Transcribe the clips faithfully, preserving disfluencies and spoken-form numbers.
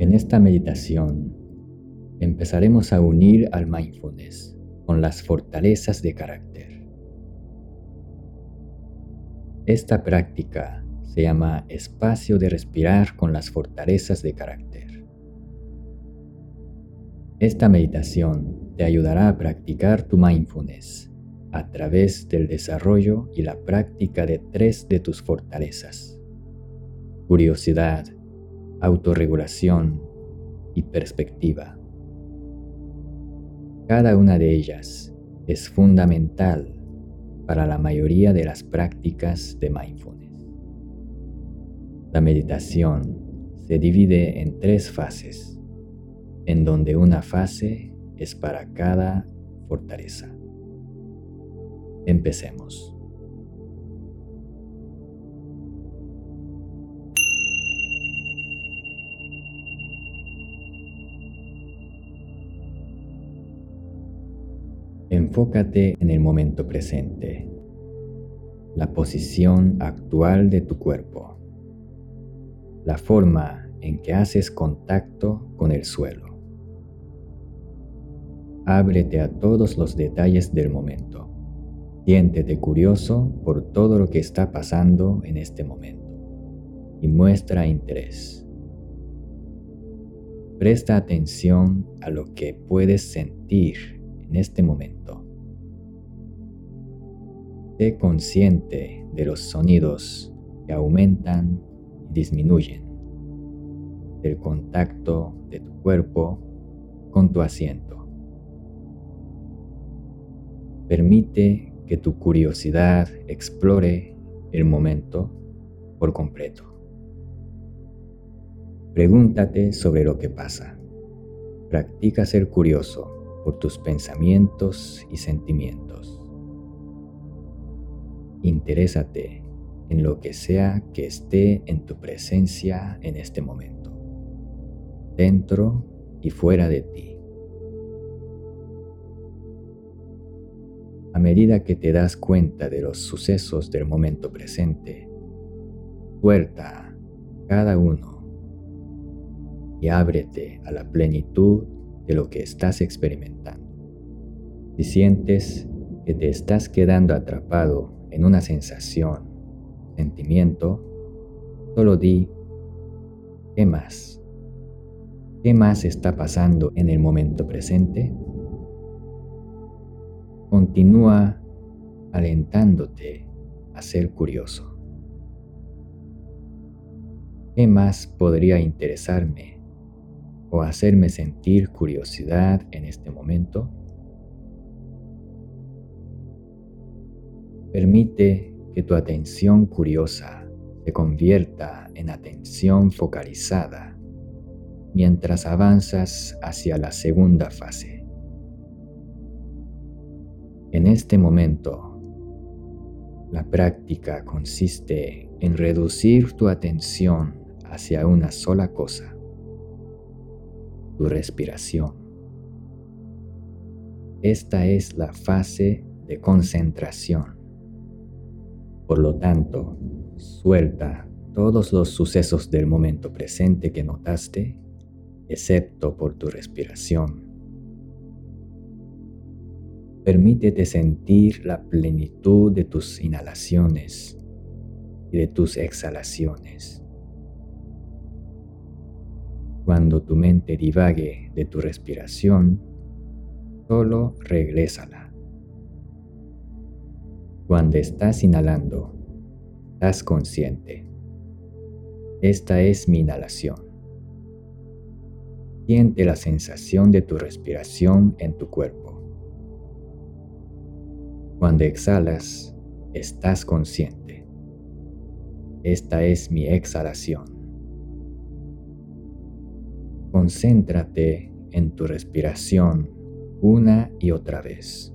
En esta meditación empezaremos a unir al mindfulness con las fortalezas de carácter. Esta práctica se llama espacio de respirar con las fortalezas de carácter. Esta meditación te ayudará a practicar tu mindfulness a través del desarrollo y la práctica de tres de tus fortalezas: curiosidad, autorregulación y perspectiva. Cada una de ellas es fundamental para la mayoría de las prácticas de mindfulness. La meditación se divide en tres fases, en donde una fase es para cada fortaleza. Empecemos. Enfócate en el momento presente, la posición actual de tu cuerpo, la forma en que haces contacto con el suelo. Ábrete a todos los detalles del momento. Siéntete curioso por todo lo que está pasando en este momento y muestra interés. Presta atención a lo que puedes sentir en este momento. Sé consciente de los sonidos que aumentan y disminuyen, del contacto de tu cuerpo con tu asiento. Permite que tu curiosidad explore el momento por completo. Pregúntate sobre lo que pasa. Practica ser curioso por tus pensamientos y sentimientos. Interésate en lo que sea que esté en tu presencia en este momento, dentro y fuera de ti. A medida que te das cuenta de los sucesos del momento presente, suelta cada uno y ábrete a la plenitud de lo que estás experimentando. Si sientes que te estás quedando atrapado en una sensación, sentimiento, solo di: ¿qué más? ¿Qué más está pasando en el momento presente? Continúa alentándote a ser curioso. ¿Qué más podría interesarme o hacerme sentir curiosidad en este momento? Permite que tu atención curiosa se convierta en atención focalizada mientras avanzas hacia la segunda fase. En este momento, la práctica consiste en reducir tu atención hacia una sola cosa: tu respiración. Esta es la fase de concentración. Por lo tanto, suelta todos los sucesos del momento presente que notaste, excepto por tu respiración. Permítete sentir la plenitud de tus inhalaciones y de tus exhalaciones. Cuando tu mente divague de tu respiración, solo regrésala. Cuando estás inhalando, estás consciente. Esta es mi inhalación. Siente la sensación de tu respiración en tu cuerpo. Cuando exhalas, estás consciente. Esta es mi exhalación. Concéntrate en tu respiración una y otra vez.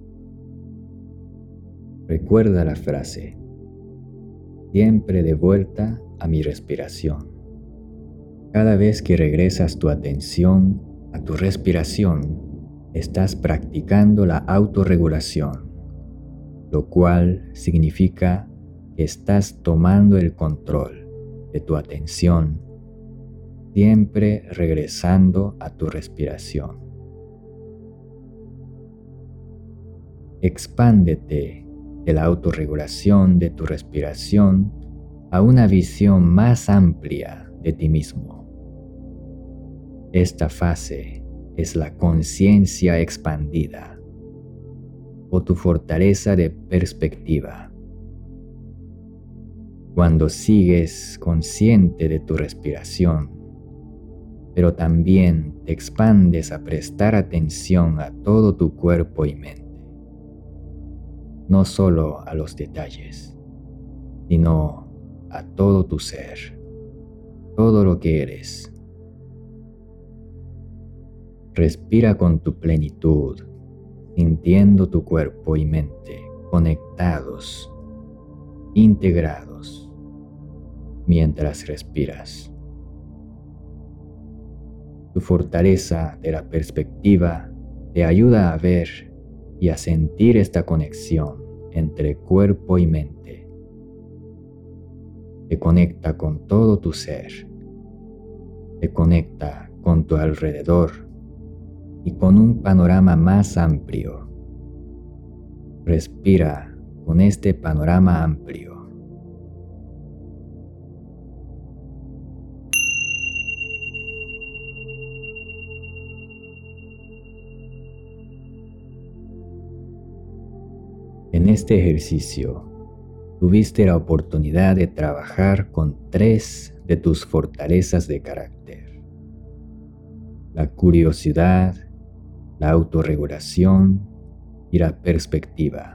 Recuerda la frase: siempre de vuelta a mi respiración. Cada vez que regresas tu atención a tu respiración, estás practicando la autorregulación, lo cual significa que estás tomando el control de tu atención siempre regresando a tu respiración. Expándete de la autorregulación de tu respiración a una visión más amplia de ti mismo. Esta fase es la conciencia expandida o tu fortaleza de perspectiva. Cuando sigues consciente de tu respiración, pero también te expandes a prestar atención a todo tu cuerpo y mente, no solo a los detalles, sino a todo tu ser, todo lo que eres. Respira con tu plenitud, sintiendo tu cuerpo y mente conectados, integrados, mientras respiras. Tu fortaleza de la perspectiva te ayuda a ver y a sentir esta conexión entre cuerpo y mente. Te conecta con todo tu ser, te conecta con tu alrededor y con un panorama más amplio. Respira con este panorama amplio. En este ejercicio, tuviste la oportunidad de trabajar con tres de tus fortalezas de carácter: la curiosidad, la autorregulación y la perspectiva.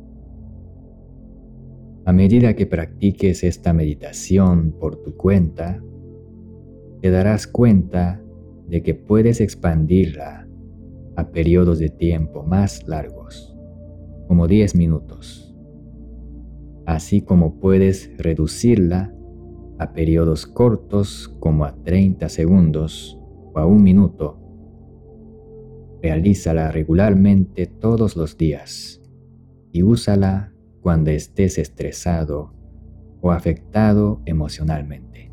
A medida que practiques esta meditación por tu cuenta, te darás cuenta de que puedes expandirla a periodos de tiempo más largos, como diez minutos, así como puedes reducirla a periodos cortos como a treinta segundos o a un minuto. Realízala regularmente todos los días y úsala cuando estés estresado o afectado emocionalmente.